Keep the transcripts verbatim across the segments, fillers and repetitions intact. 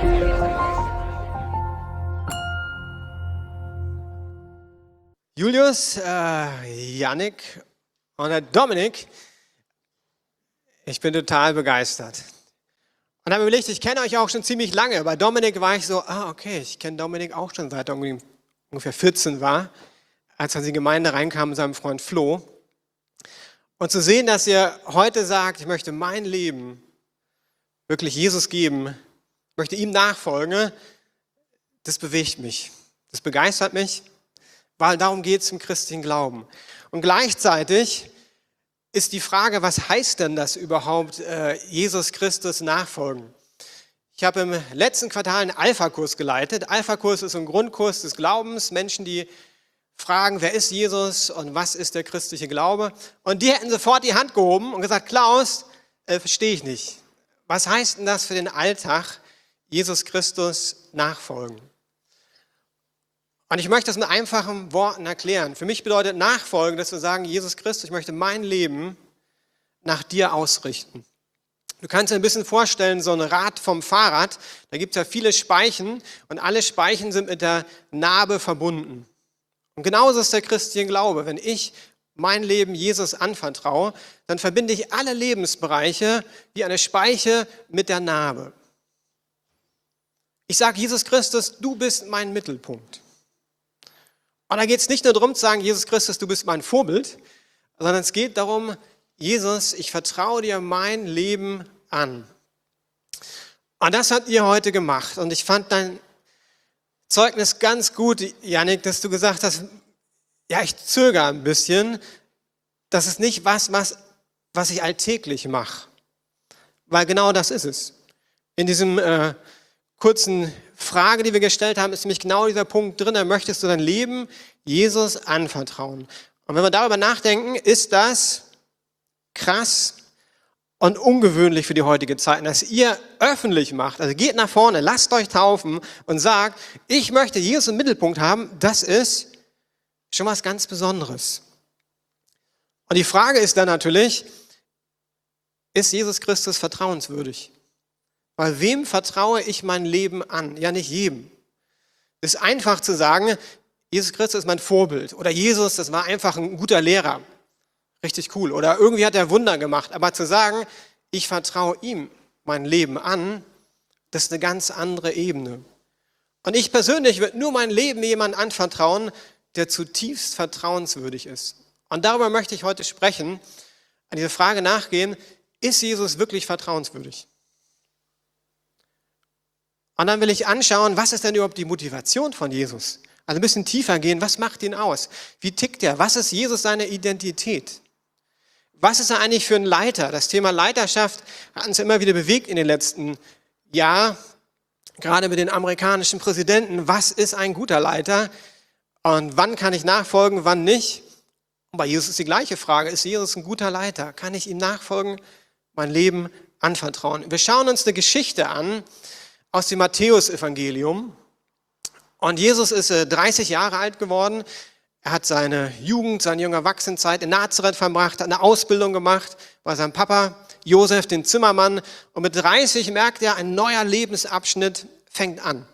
Julius, äh, Yannick und der Dominik, ich bin total begeistert. Und habe überlegt, ich kenne euch auch schon ziemlich lange. Bei Dominik war ich so, ah okay, ich kenne Dominik auch schon seit er ungefähr vierzehn war, als er in die Gemeinde reinkam mit seinem Freund Flo. Und zu sehen, dass ihr heute sagt, ich möchte mein Leben wirklich Jesus geben, möchte ihm nachfolgen, das bewegt mich, das begeistert mich. Weil darum geht es im christlichen Glauben. Und gleichzeitig ist die Frage, was heißt denn das überhaupt, äh, Jesus Christus nachfolgen? Ich habe im letzten Quartal einen Alpha-Kurs geleitet. Alpha-Kurs ist ein Grundkurs des Glaubens. Menschen, die fragen, wer ist Jesus und was ist der christliche Glaube? Und die hätten sofort die Hand gehoben und gesagt, Klaus, äh, verstehe ich nicht. Was heißt denn das für den Alltag, Jesus Christus nachfolgen? Und ich möchte das mit einfachen Worten erklären. Für mich bedeutet Nachfolgen, dass wir sagen, Jesus Christus, ich möchte mein Leben nach dir ausrichten. Du kannst dir ein bisschen vorstellen, so ein Rad vom Fahrrad, da gibt es ja viele Speichen und alle Speichen sind mit der Narbe verbunden. Und genauso ist der christliche Glaube. Wenn ich mein Leben Jesus anvertraue, dann verbinde ich alle Lebensbereiche wie eine Speiche mit der Narbe. Ich sage, Jesus Christus, du bist mein Mittelpunkt. Und da geht es nicht nur darum zu sagen, Jesus Christus, du bist mein Vorbild, sondern es geht darum, Jesus, ich vertraue dir mein Leben an. Und das habt ihr heute gemacht. Und ich fand dein Zeugnis ganz gut, Yannick, dass du gesagt hast, ja, ich zögere ein bisschen. Das ist nicht was, was, was ich alltäglich mache. Weil genau das ist es. In diesem äh, kurzen Frage, die wir gestellt haben, ist nämlich genau dieser Punkt drin, da möchtest du dein Leben Jesus anvertrauen. Und wenn wir darüber nachdenken, ist das krass und ungewöhnlich für die heutige Zeit, dass ihr öffentlich macht, also geht nach vorne, lasst euch taufen und sagt, ich möchte Jesus im Mittelpunkt haben, das ist schon was ganz Besonderes. Und die Frage ist dann natürlich, ist Jesus Christus vertrauenswürdig? Weil wem vertraue ich mein Leben an? Ja, nicht jedem. Es ist einfach zu sagen, Jesus Christus ist mein Vorbild. Oder Jesus, das war einfach ein guter Lehrer. Richtig cool. Oder irgendwie hat er Wunder gemacht. Aber zu sagen, ich vertraue ihm mein Leben an, das ist eine ganz andere Ebene. Und ich persönlich würde nur mein Leben jemandem anvertrauen, der zutiefst vertrauenswürdig ist. Und darüber möchte ich heute sprechen, an diese Frage nachgehen, ist Jesus wirklich vertrauenswürdig? Und dann will ich anschauen, was ist denn überhaupt die Motivation von Jesus? Also ein bisschen tiefer gehen, was macht ihn aus? Wie tickt er? Was ist Jesus seine Identität? Was ist er eigentlich für ein Leiter? Das Thema Leiterschaft hat uns immer wieder bewegt in den letzten Jahren, gerade mit den amerikanischen Präsidenten. Was ist ein guter Leiter? Und wann kann ich nachfolgen, wann nicht? Und bei Jesus ist die gleiche Frage. Ist Jesus ein guter Leiter? Kann ich ihm nachfolgen, mein Leben anvertrauen? Wir schauen uns eine Geschichte an, aus dem Matthäus-Evangelium. Und Jesus ist äh, dreißig Jahre alt geworden. Er hat seine Jugend, seine junge Erwachsenenzeit in Nazareth verbracht, hat eine Ausbildung gemacht bei seinem Papa Josef, den Zimmermann. Und mit dreißig merkt er, ein neuer Lebensabschnitt fängt an.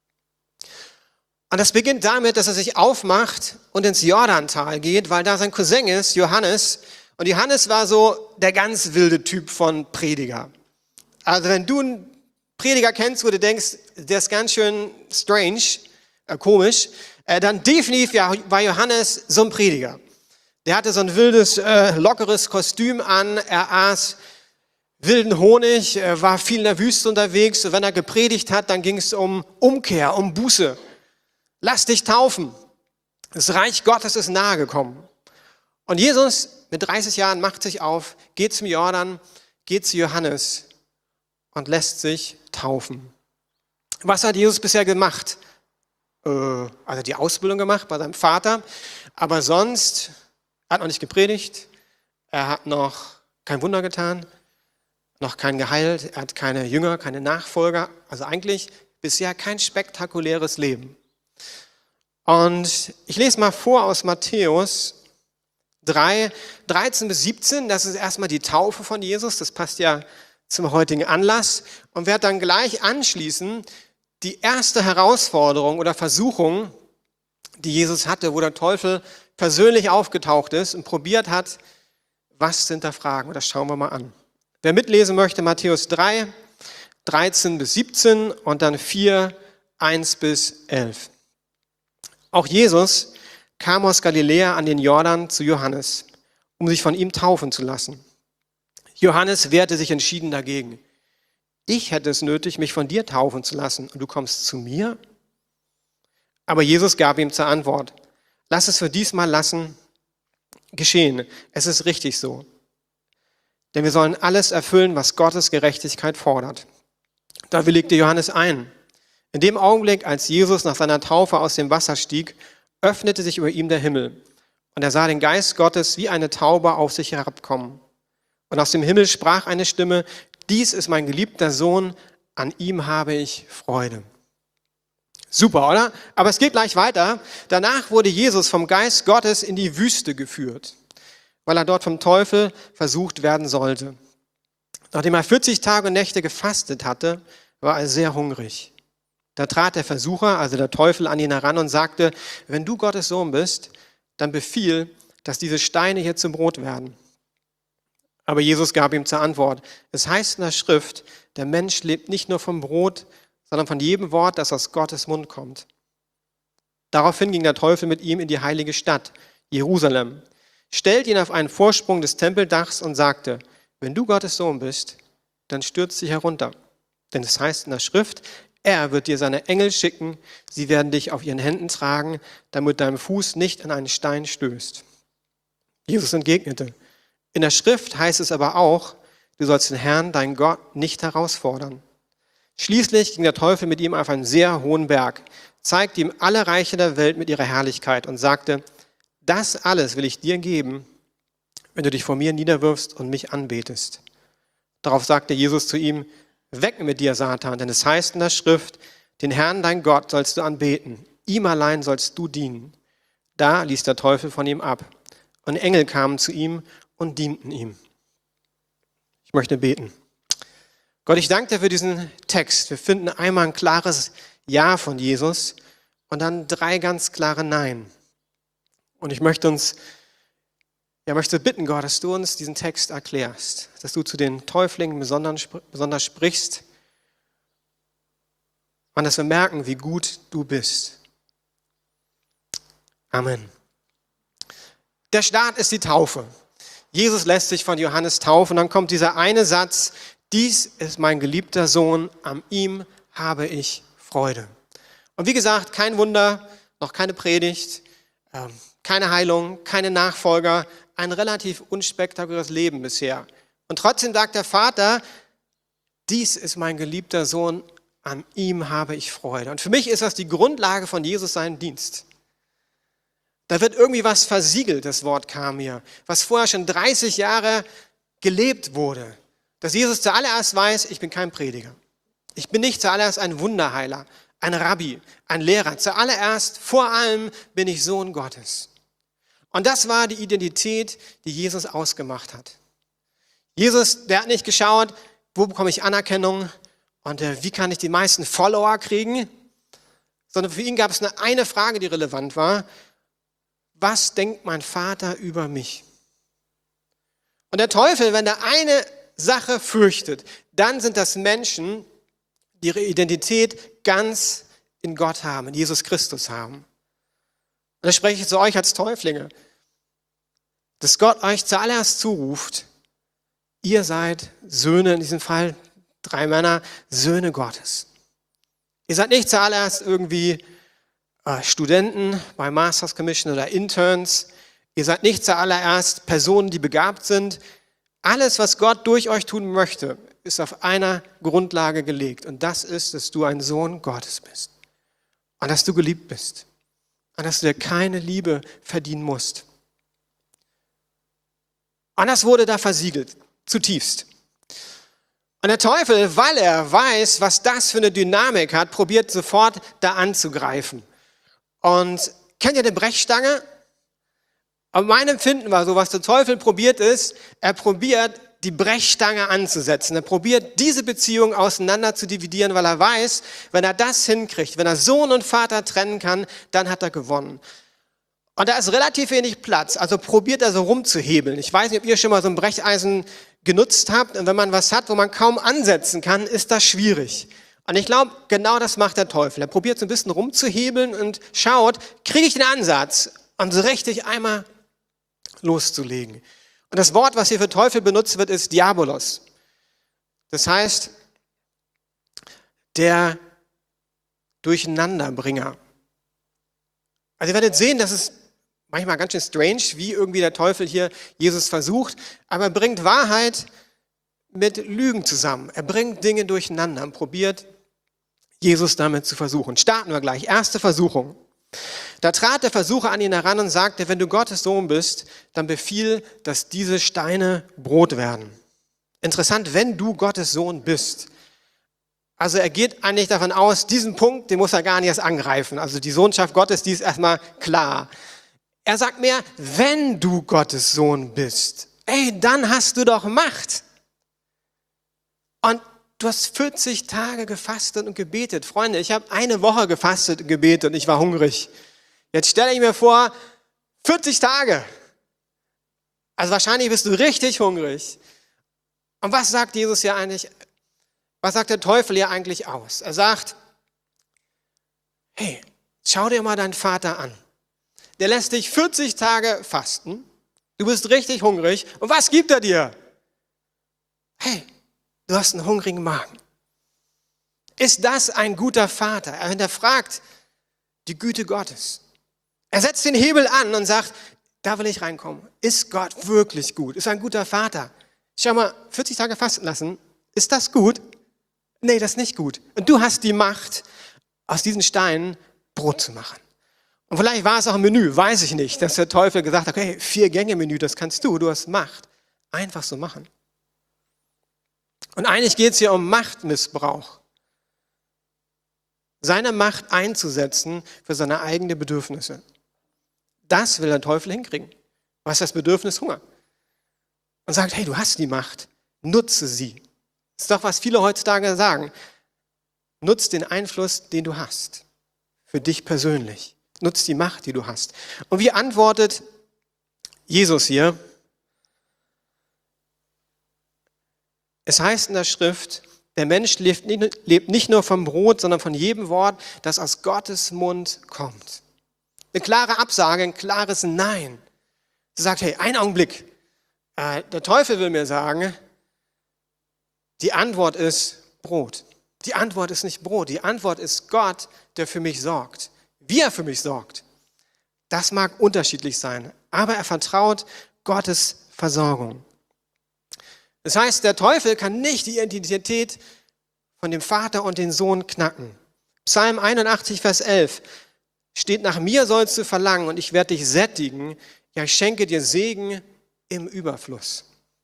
Und das beginnt damit, dass er sich aufmacht und ins Jordantal geht, weil da sein Cousin ist, Johannes. Und Johannes war so der ganz wilde Typ von Prediger. Also wenn du ein Prediger kennst, wo du denkst, der ist ganz schön strange, äh, komisch, äh, dann definitiv ja, war Johannes so ein Prediger. Der hatte so ein wildes, äh, lockeres Kostüm an, er aß wilden Honig, äh, war viel in der Wüste unterwegs. Und wenn er gepredigt hat, dann ging es um Umkehr, um Buße. Lass dich taufen. Das Reich Gottes ist nahe gekommen. Und Jesus mit dreißig Jahren macht sich auf, geht zum Jordan, geht zu Johannes und lässt sich taufen. Was hat Jesus bisher gemacht? Äh, also die Ausbildung gemacht bei seinem Vater, aber sonst hat er noch nicht gepredigt, er hat noch kein Wunder getan, noch kein geheilt, er hat keine Jünger, keine Nachfolger, also eigentlich bisher kein spektakuläres Leben. Und ich lese mal vor aus Matthäus drei, dreizehn bis siebzehn, das ist erstmal die Taufe von Jesus, das passt ja zum heutigen Anlass und werde dann gleich anschließen die erste Herausforderung oder Versuchung, die Jesus hatte, wo der Teufel persönlich aufgetaucht ist und probiert hat, was zu hinterfragen. Das schauen wir mal an. Wer mitlesen möchte, Matthäus drei, dreizehn bis siebzehn und dann vier, eins bis elf. Auch Jesus kam aus Galiläa an den Jordan zu Johannes, um sich von ihm taufen zu lassen. Johannes wehrte sich entschieden dagegen. Ich hätte es nötig, mich von dir taufen zu lassen, und du kommst zu mir? Aber Jesus gab ihm zur Antwort: Lass es für diesmal lassen geschehen. Es ist richtig so. Denn wir sollen alles erfüllen, was Gottes Gerechtigkeit fordert. Da willigte Johannes ein. In dem Augenblick, als Jesus nach seiner Taufe aus dem Wasser stieg, öffnete sich über ihm der Himmel. Und er sah den Geist Gottes wie eine Taube auf sich herabkommen. Und aus dem Himmel sprach eine Stimme: Dies ist mein geliebter Sohn, an ihm habe ich Freude. Super, oder? Aber es geht gleich weiter. Danach wurde Jesus vom Geist Gottes in die Wüste geführt, weil er dort vom Teufel versucht werden sollte. Nachdem er vierzig Tage und Nächte gefastet hatte, war er sehr hungrig. Da trat der Versucher, also der Teufel, an ihn heran und sagte: Wenn du Gottes Sohn bist, dann befiehl, dass diese Steine hier zum Brot werden. Aber Jesus gab ihm zur Antwort: Es heißt in der Schrift, der Mensch lebt nicht nur vom Brot, sondern von jedem Wort, das aus Gottes Mund kommt. Daraufhin ging der Teufel mit ihm in die heilige Stadt, Jerusalem, stellte ihn auf einen Vorsprung des Tempeldachs und sagte: Wenn du Gottes Sohn bist, dann stürz dich herunter. Denn es heißt in der Schrift, er wird dir seine Engel schicken, sie werden dich auf ihren Händen tragen, damit dein Fuß nicht an einen Stein stößt. Jesus entgegnete: In der Schrift heißt es aber auch, du sollst den Herrn, deinen Gott, nicht herausfordern. Schließlich ging der Teufel mit ihm auf einen sehr hohen Berg, zeigte ihm alle Reiche der Welt mit ihrer Herrlichkeit und sagte: Das alles will ich dir geben, wenn du dich vor mir niederwirfst und mich anbetest. Darauf sagte Jesus zu ihm: Weg mit dir, Satan, denn es heißt in der Schrift, den Herrn, dein Gott, sollst du anbeten, ihm allein sollst du dienen. Da ließ der Teufel von ihm ab, und Engel kamen zu ihm und dienten ihm. Ich möchte beten. Gott, ich danke dir für diesen Text. Wir finden einmal ein klares Ja von Jesus und dann drei ganz klare Nein. Und ich möchte uns, ja, möchte bitten, Gott, dass du uns diesen Text erklärst, dass du zu den Täuflingen besonders, besonders sprichst und dass wir merken, wie gut du bist. Amen. Der Start ist die Taufe. Jesus lässt sich von Johannes taufen und dann kommt dieser eine Satz: Dies ist mein geliebter Sohn, an ihm habe ich Freude. Und wie gesagt, kein Wunder, noch keine Predigt, ähm, keine Heilung, keine Nachfolger, ein relativ unspektakuläres Leben bisher. Und trotzdem sagt der Vater: Dies ist mein geliebter Sohn, an ihm habe ich Freude. Und für mich ist das die Grundlage von Jesus seinem Dienst. Da wird irgendwie was versiegelt, das Wort kam hier, was vorher schon dreißig Jahre gelebt wurde. Dass Jesus zuallererst weiß, ich bin kein Prediger. Ich bin nicht zuallererst ein Wunderheiler, ein Rabbi, ein Lehrer. Zuallererst, vor allem bin ich Sohn Gottes. Und das war die Identität, die Jesus ausgemacht hat. Jesus, der hat nicht geschaut, wo bekomme ich Anerkennung und äh, wie kann ich die meisten Follower kriegen, sondern für ihn gab es eine, eine Frage, die relevant war: Was denkt mein Vater über mich? Und der Teufel, wenn der eine Sache fürchtet, dann sind das Menschen, die ihre Identität ganz in Gott haben, in Jesus Christus haben. Und da spreche ich zu euch als Täuflinge, dass Gott euch zuallererst zuruft: Ihr seid Söhne, in diesem Fall drei Männer, Söhne Gottes. Ihr seid nicht zuallererst irgendwie äh, Studenten bei Masters Commission oder Interns. Ihr seid nicht zuallererst Personen, die begabt sind. Alles, was Gott durch euch tun möchte, ist auf einer Grundlage gelegt. Und das ist, dass du ein Sohn Gottes bist. Und dass du geliebt bist. Und dass du dir keine Liebe verdienen musst. Und das wurde da versiegelt, zutiefst. Und der Teufel, weil er weiß, was das für eine Dynamik hat, probiert sofort da anzugreifen. Und kennt ihr eine Brechstange? Aber mein Empfinden war so, was der Teufel probiert ist, er probiert die Brechstange anzusetzen. Er probiert, diese Beziehung auseinander zu dividieren, weil er weiß, wenn er das hinkriegt, wenn er Sohn und Vater trennen kann, dann hat er gewonnen. Und da ist relativ wenig Platz, also probiert er so rumzuhebeln. Ich weiß nicht, ob ihr schon mal so ein Brecheisen genutzt habt. Und wenn man was hat, wo man kaum ansetzen kann, ist das schwierig. Und ich glaube, genau das macht der Teufel. Er probiert so ein bisschen rumzuhebeln und schaut, kriege ich den Ansatz, um so richtig einmal loszulegen. Und das Wort, was hier für Teufel benutzt wird, ist Diabolos. Das heißt, der Durcheinanderbringer. Also ihr werdet sehen, das ist manchmal ganz schön strange, wie irgendwie der Teufel hier Jesus versucht, aber er bringt Wahrheit mit Lügen zusammen. Er bringt Dinge durcheinander und probiert, Jesus damit zu versuchen. Starten wir gleich. Erste Versuchung. Da trat der Versucher an ihn heran und sagte, wenn du Gottes Sohn bist, dann befiehl, dass diese Steine Brot werden. Interessant, wenn du Gottes Sohn bist. Also er geht eigentlich davon aus, diesen Punkt, den muss er gar nicht erst angreifen. Also die Sohnschaft Gottes, die ist erstmal klar. Er sagt mehr, wenn du Gottes Sohn bist, ey, dann hast du doch Macht. Und du hast vierzig Tage gefastet und gebetet. Freunde, ich habe eine Woche gefastet und gebetet und ich war hungrig. Jetzt stelle ich mir vor, vierzig Tage. Also wahrscheinlich bist du richtig hungrig. Und was sagt Jesus hier eigentlich? Was sagt der Teufel hier eigentlich aus? Er sagt, hey, schau dir mal deinen Vater an. Der lässt dich vierzig Tage fasten. Du bist richtig hungrig. Und was gibt er dir? Hey, du hast einen hungrigen Magen. Ist das ein guter Vater? Er hinterfragt die Güte Gottes. Er setzt den Hebel an und sagt, da will ich reinkommen. Ist Gott wirklich gut? Ist er ein guter Vater? Schau mal, vierzig Tage fasten lassen. Ist das gut? Nee, das ist nicht gut. Und du hast die Macht, aus diesen Steinen Brot zu machen. Und vielleicht war es auch ein Menü, weiß ich nicht, dass der Teufel gesagt hat, okay, vier Gänge Menü, das kannst du, du hast Macht. Einfach so machen. Und eigentlich geht es hier um Machtmissbrauch. Seine Macht einzusetzen für seine eigenen Bedürfnisse. Das will der Teufel hinkriegen. Was ist das Bedürfnis? Hunger. Und sagt, hey, du hast die Macht, nutze sie. Das ist doch, was viele heutzutage sagen. Nutz den Einfluss, den du hast. Für dich persönlich. Nutz die Macht, die du hast. Und wie antwortet Jesus hier? Es heißt in der Schrift, der Mensch lebt nicht nur vom Brot, sondern von jedem Wort, das aus Gottes Mund kommt. Eine klare Absage, ein klares Nein. Sie sagt, hey, einen Augenblick. Äh, der Teufel will mir sagen, die Antwort ist Brot. Die Antwort ist nicht Brot. Die Antwort ist Gott, der für mich sorgt. Wie er für mich sorgt. Das mag unterschiedlich sein, aber er vertraut Gottes Versorgung. Das heißt, der Teufel kann nicht die Identität von dem Vater und dem Sohn knacken. Psalm einundachtzig, Vers elf steht, nach mir sollst du verlangen und ich werde dich sättigen, ja, ich schenke dir Segen im Überfluss.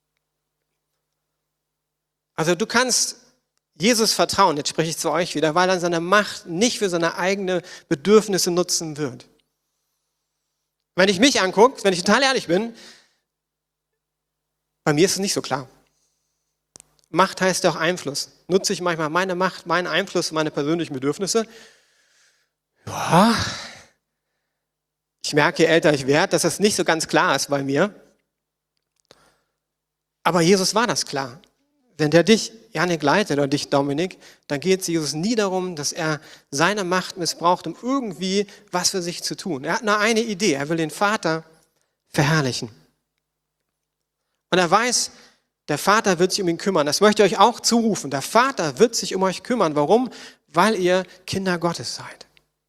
Also du kannst Jesus vertrauen, jetzt spreche ich zu euch wieder, weil er seine Macht nicht für seine eigenen Bedürfnisse nutzen wird. Wenn ich mich angucke, wenn ich total ehrlich bin, bei mir ist es nicht so klar. Macht heißt ja auch Einfluss. Nutze ich manchmal meine Macht, meinen Einfluss, meine persönlichen Bedürfnisse? Ja, ich merke, je älter ich werde, dass das nicht so ganz klar ist bei mir. Aber Jesus war das klar. Wenn der dich, Janik, leitet oder dich, Dominik, dann geht es Jesus nie darum, dass er seine Macht missbraucht, um irgendwie was für sich zu tun. Er hat nur eine Idee, er will den Vater verherrlichen. Und er weiß, der Vater wird sich um ihn kümmern. Das möchte ich euch auch zurufen. Der Vater wird sich um euch kümmern. Warum? Weil ihr Kinder Gottes seid.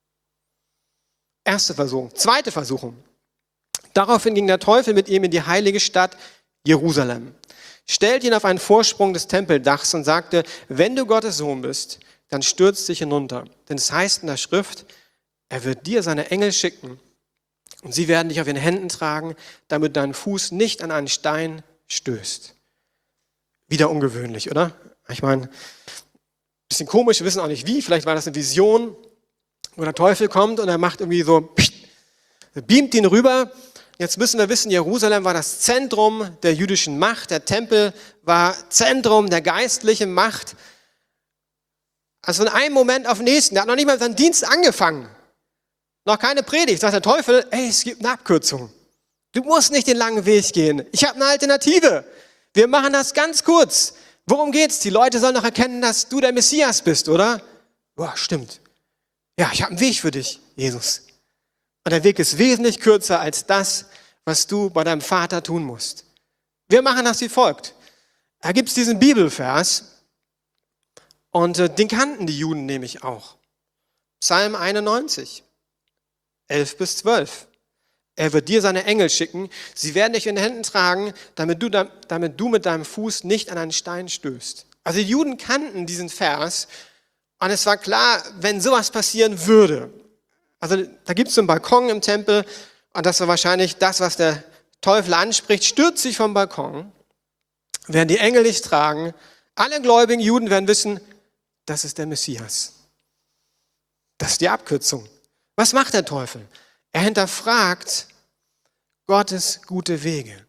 Erste Versuchung. Zweite Versuchung. Daraufhin ging der Teufel mit ihm in die heilige Stadt Jerusalem, stellte ihn auf einen Vorsprung des Tempeldachs und sagte, wenn du Gottes Sohn bist, dann stürz dich hinunter. Denn es heißt in der Schrift, er wird dir seine Engel schicken und sie werden dich auf ihren Händen tragen, damit dein Fuß nicht an einen Stein stößt. Wieder ungewöhnlich, oder? Ich meine, ein bisschen komisch, wir wissen auch nicht wie, vielleicht war das eine Vision, wo der Teufel kommt und er macht irgendwie so, beamt ihn rüber Jetzt müssen wir wissen, Jerusalem war das Zentrum der jüdischen Macht. Der Tempel war Zentrum der geistlichen Macht. Also von einem Moment auf den nächsten. Der hat noch nicht mal seinen Dienst angefangen. Noch keine Predigt. Sagt der Teufel, ey, es gibt eine Abkürzung. Du musst nicht den langen Weg gehen. Ich habe eine Alternative. Wir machen das ganz kurz. Worum geht's? Die Leute sollen noch erkennen, dass du der Messias bist, oder? Boah, stimmt. Ja, ich habe einen Weg für dich, Jesus. Und der Weg ist wesentlich kürzer als das, was du bei deinem Vater tun musst. Wir machen das wie folgt. Da gibt es diesen Bibelvers und äh, den kannten die Juden nämlich auch. Psalm einundneunzig, elf bis zwölf. Er wird dir seine Engel schicken, sie werden dich in den Händen tragen, damit du, damit du mit deinem Fuß nicht an einen Stein stößt. Also die Juden kannten diesen Vers und es war klar, wenn sowas passieren würde. Also da gibt es so einen Balkon im Tempel und das war wahrscheinlich das, was der Teufel anspricht, stürzt sich vom Balkon, werden die Engel dich tragen, alle gläubigen Juden werden wissen, das ist der Messias. Das ist die Abkürzung. Was macht der Teufel? Er hinterfragt Gottes gute Wege.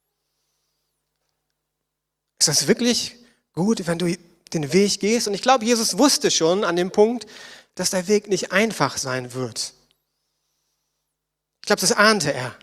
Ist das wirklich gut, wenn du den Weg gehst? Und ich glaube, Jesus wusste schon an dem Punkt, dass der Weg nicht einfach sein wird. Ich glaube, das ahnte er.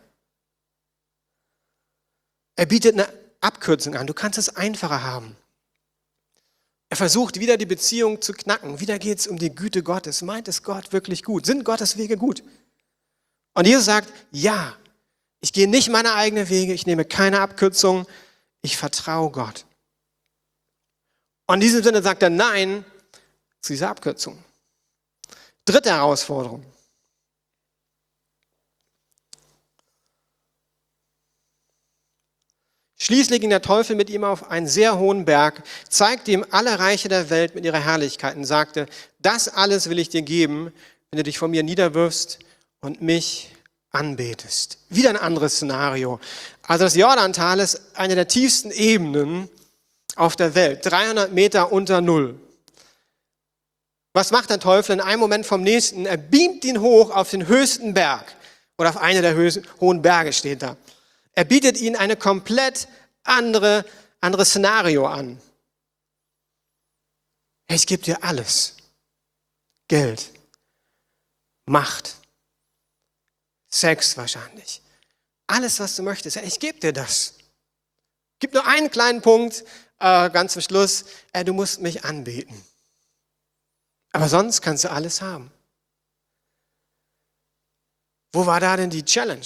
Er bietet eine Abkürzung an. Du kannst es einfacher haben. Er versucht wieder die Beziehung zu knacken. Wieder geht es um die Güte Gottes. Meint es Gott wirklich gut? Sind Gottes Wege gut? Und Jesus sagt, ja, ich gehe nicht meine eigenen Wege, ich nehme keine Abkürzung, ich vertraue Gott. Und in diesem Sinne sagt er nein zu dieser Abkürzung. Dritte Herausforderung. Schließlich ging der Teufel mit ihm auf einen sehr hohen Berg, zeigte ihm alle Reiche der Welt mit ihrer Herrlichkeit und sagte, das alles will ich dir geben, wenn du dich vor mir niederwirfst und mich anbetest. Wieder ein anderes Szenario. Also das Jordantal ist eine der tiefsten Ebenen auf der Welt, dreihundert Meter unter Null. Was macht der Teufel in einem Moment vom nächsten? Er beamt ihn hoch auf den höchsten Berg oder auf eine der höchsten, hohen Berge steht da. Er bietet ihnen eine komplett andere, andere Szenario an. Ich gebe dir alles. Geld, Macht, Sex wahrscheinlich. Alles, was du möchtest. Ich gebe dir das. Gibt nur einen kleinen Punkt, äh, ganz zum Schluss. Äh, du musst mich anbeten. Aber sonst kannst du alles haben. Wo war da denn die Challenge?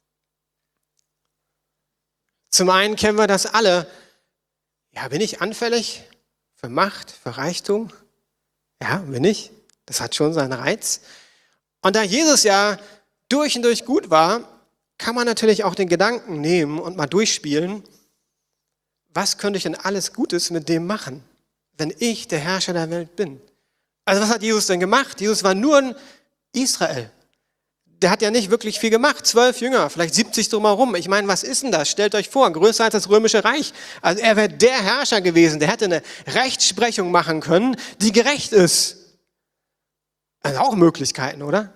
Zum einen kennen wir das alle. Ja, bin ich anfällig für Macht, für Reichtum? Ja, bin ich. Das hat schon seinen Reiz. Und da Jesus ja durch und durch gut war, kann man natürlich auch den Gedanken nehmen und mal durchspielen, was könnte ich denn alles Gutes mit dem machen, wenn ich der Herrscher der Welt bin? Also was hat Jesus denn gemacht? Jesus war nur in Israel. Der hat ja nicht wirklich viel gemacht. Zwölf Jünger, vielleicht siebzig drumherum. Ich meine, was ist denn das? Stellt euch vor, größer als das Römische Reich. Also er wäre der Herrscher gewesen. Der hätte eine Rechtsprechung machen können, die gerecht ist. Also auch Möglichkeiten, oder?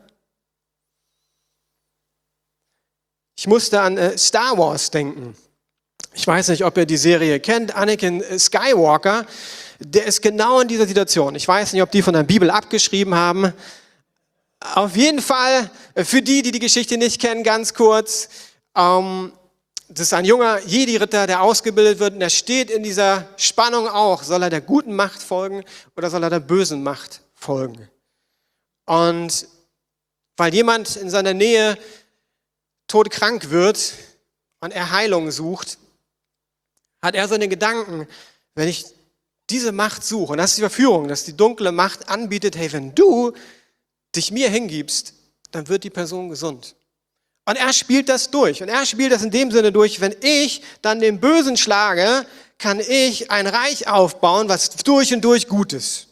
Ich musste an äh, Star Wars denken. Ich weiß nicht, ob ihr die Serie kennt. Anakin Skywalker, der ist genau in dieser Situation. Ich weiß nicht, ob die von der Bibel abgeschrieben haben. Auf jeden Fall, für die, die die Geschichte nicht kennen, ganz kurz. Ähm, das ist ein junger Jedi-Ritter, der ausgebildet wird. Und er steht in dieser Spannung auch. Soll er der guten Macht folgen oder soll er der bösen Macht folgen? Und weil jemand in seiner Nähe todkrank wird und er Heilung sucht, hat er so den Gedanken, wenn ich diese Macht suche, und das ist die Verführung, dass die dunkle Macht anbietet, hey, wenn du dich mir hingibst, dann wird die Person gesund. Und er spielt das durch. Und er spielt das in dem Sinne durch, wenn ich dann den Bösen schlage, kann ich ein Reich aufbauen, was durch und durch gut ist.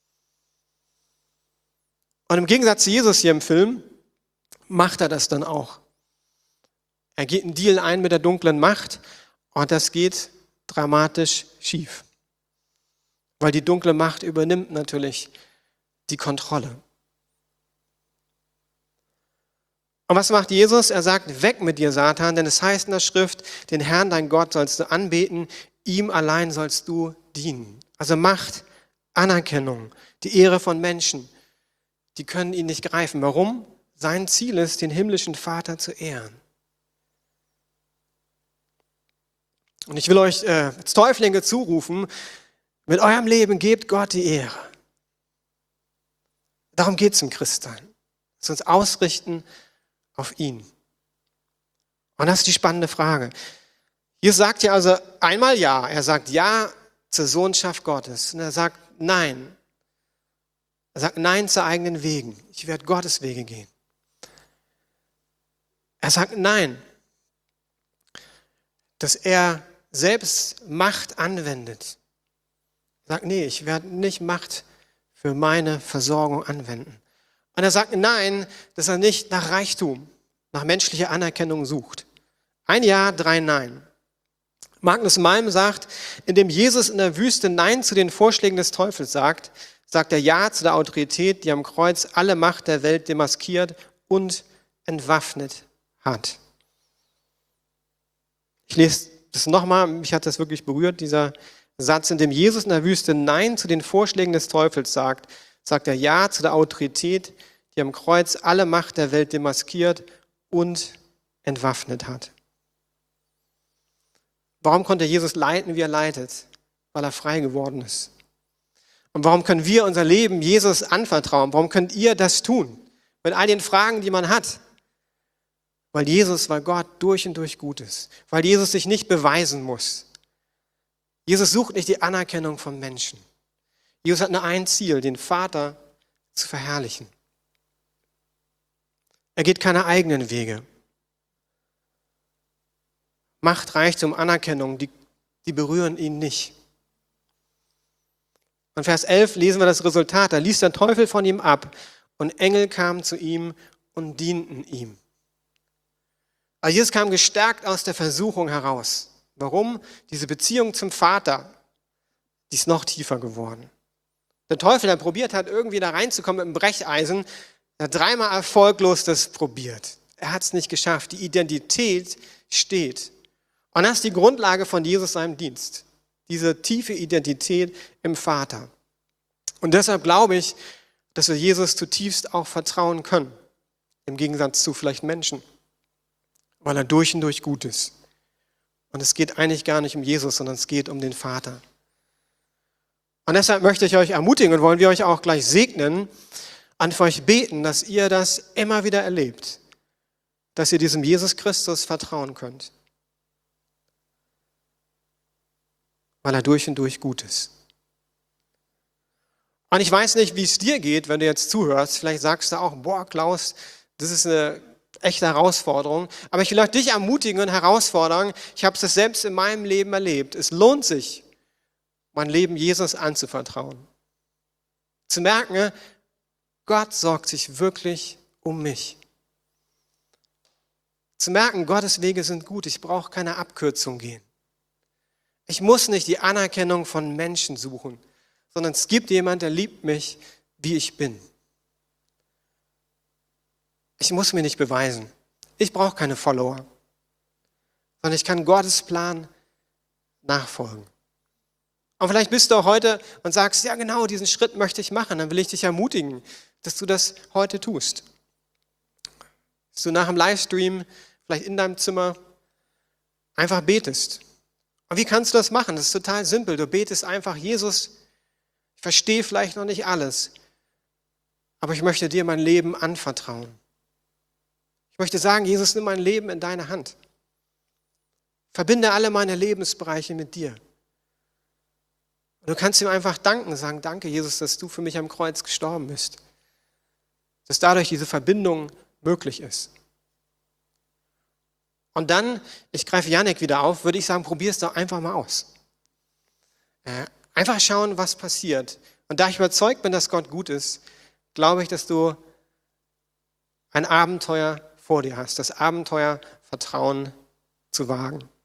Und im Gegensatz zu Jesus hier im Film, macht er das dann auch. Er geht einen Deal ein mit der dunklen Macht und das geht dramatisch schief. Weil die dunkle Macht übernimmt natürlich die Kontrolle. Und was macht Jesus? Er sagt, weg mit dir, Satan, denn es heißt in der Schrift, den Herrn, dein Gott, sollst du anbeten, ihm allein sollst du dienen. Also Macht, Anerkennung, die Ehre von Menschen, die können ihn nicht greifen. Warum? Sein Ziel ist, den himmlischen Vater zu ehren. Und ich will euch äh, als Täuflinge zurufen, mit eurem Leben gebt Gott die Ehre. Darum geht es im Christsein. Dass wir uns ausrichten auf ihn. Und das ist die spannende Frage. Jesus sagt ja also einmal ja. Er sagt ja zur Sohnschaft Gottes. Und er sagt nein. Er sagt nein zu eigenen Wegen. Ich werde Gottes Wege gehen. Er sagt nein, dass er selbst Macht anwendet. Er sagt, nee, ich werde nicht Macht für meine Versorgung anwenden. Und er sagt nein, dass er nicht nach Reichtum, nach menschlicher Anerkennung sucht. Ein Ja, drei Nein. Magnus Malm sagt, indem Jesus in der Wüste Nein zu den Vorschlägen des Teufels sagt, sagt er Ja zu der Autorität, die am Kreuz alle Macht der Welt demaskiert und entwaffnet hat. Ich lese das nochmal, mich hat das wirklich berührt, dieser Satz, in dem Jesus in der Wüste Nein zu den Vorschlägen des Teufels sagt, sagt er Ja zu der Autorität, die am Kreuz alle Macht der Welt demaskiert und entwaffnet hat. Warum konnte Jesus leiten, wie er leitet? Weil er frei geworden ist. Und warum können wir unser Leben Jesus anvertrauen? Warum könnt ihr das tun? Mit all den Fragen, die man hat. Weil Jesus, weil Gott durch und durch gut ist. Weil Jesus sich nicht beweisen muss. Jesus sucht nicht die Anerkennung von Menschen. Jesus hat nur ein Ziel, den Vater zu verherrlichen. Er geht keine eigenen Wege. Macht, Reichtum, Anerkennung, die, die berühren ihn nicht. In Vers elf lesen wir das Resultat. Da ließ der Teufel von ihm ab und Engel kamen zu ihm und dienten ihm. Also Jesus kam gestärkt aus der Versuchung heraus. Warum? Diese Beziehung zum Vater, die ist noch tiefer geworden. Der Teufel, der probiert hat, irgendwie da reinzukommen mit einem Brecheisen, er hat dreimal erfolglos das probiert. Er hat es nicht geschafft. Die Identität steht. Und das ist die Grundlage von Jesus seinem Dienst. Diese tiefe Identität im Vater. Und deshalb glaube ich, dass wir Jesus zutiefst auch vertrauen können. Im Gegensatz zu vielleicht Menschen. Weil er durch und durch gut ist. Und es geht eigentlich gar nicht um Jesus, sondern es geht um den Vater. Und deshalb möchte ich euch ermutigen und wollen wir euch auch gleich segnen, an für euch beten, dass ihr das immer wieder erlebt. Dass ihr diesem Jesus Christus vertrauen könnt. Weil er durch und durch gut ist. Und ich weiß nicht, wie es dir geht, wenn du jetzt zuhörst. Vielleicht sagst du auch, boah, Klaus, das ist eine echte Herausforderung. Aber ich will auch dich ermutigen und herausfordern. Ich habe es selbst in meinem Leben erlebt. Es lohnt sich, mein Leben Jesus anzuvertrauen. Zu merken, Gott sorgt sich wirklich um mich. Zu merken, Gottes Wege sind gut. Ich brauche keine Abkürzung gehen. Ich muss nicht die Anerkennung von Menschen suchen, sondern es gibt jemanden, der liebt mich, wie ich bin. Ich muss mir nicht beweisen. Ich brauche keine Follower, sondern ich kann Gottes Plan nachfolgen. Und vielleicht bist du auch heute und sagst, ja genau, diesen Schritt möchte ich machen. Dann will ich dich ermutigen, dass du das heute tust. Dass du nach dem Livestream, vielleicht in deinem Zimmer, einfach betest. Und wie kannst du das machen? Das ist total simpel. Du betest einfach, Jesus, ich verstehe vielleicht noch nicht alles, aber ich möchte dir mein Leben anvertrauen. Ich möchte sagen, Jesus, nimm mein Leben in deine Hand. Verbinde alle meine Lebensbereiche mit dir. Und du kannst ihm einfach danken, sagen, danke Jesus, dass du für mich am Kreuz gestorben bist. Dass dadurch diese Verbindung möglich ist. Und dann, ich greife Janik wieder auf, würde ich sagen, probier es doch einfach mal aus. Äh, einfach schauen, was passiert. Und da ich überzeugt bin, dass Gott gut ist, glaube ich, dass du ein Abenteuer vor dir hast. Das Abenteuer, Vertrauen zu wagen.